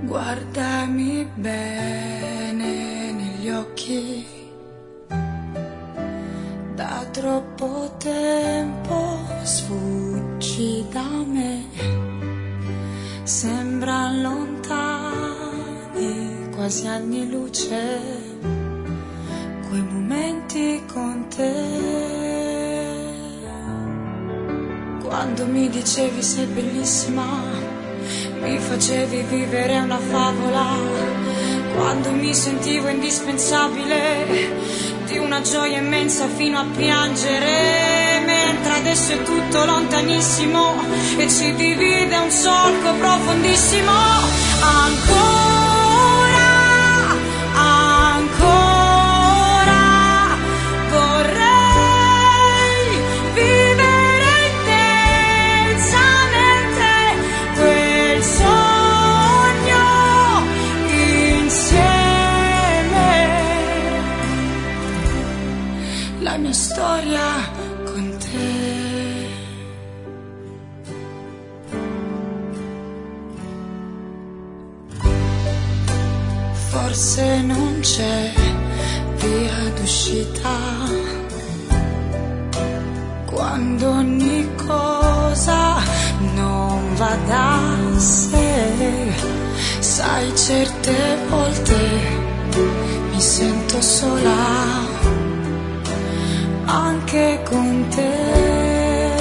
Guardami bene negli occhi, da troppo tempo sfuggi da me, sembran lontani, quasi anni luce, quei momenti con te. Quando mi dicevi sei bellissima, mi facevi vivere una favola, quando mi sentivo indispensabile, di una gioia immensa fino a piangere, mentre adesso è tutto lontanissimo e ci divide un solco profondissimo. Ancora, ancora vorrei vivere intensamente quel sogno insieme, la mia storia con te. Forse non c'è via d'uscita quando ogni cosa non va da sé. Sai, certe volte mi sento sola anche con te.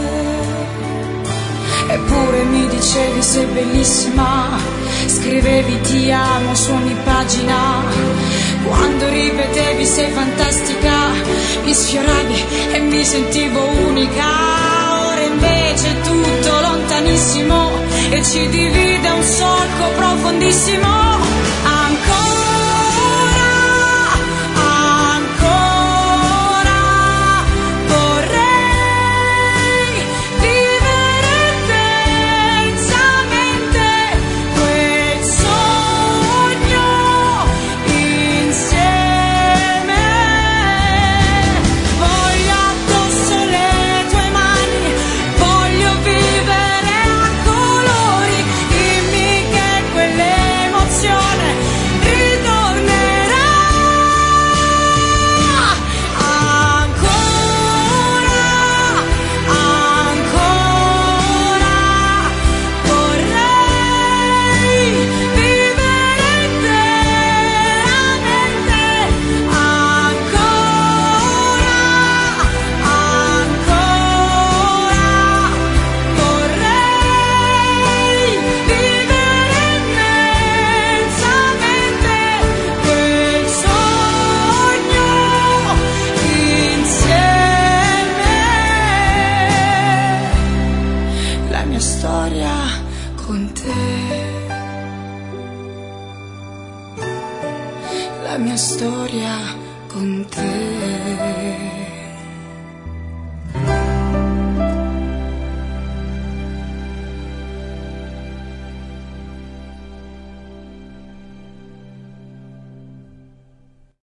Eppure mi dicevi sei bellissima, scrivevi ti amo su ogni pagina, quando ripetevi sei fantastica mi sfioravi e mi sentivo unica. Ora invece è tutto lontanissimo e ci divide un solco profondissimo. Storia con te, la mia storia con te.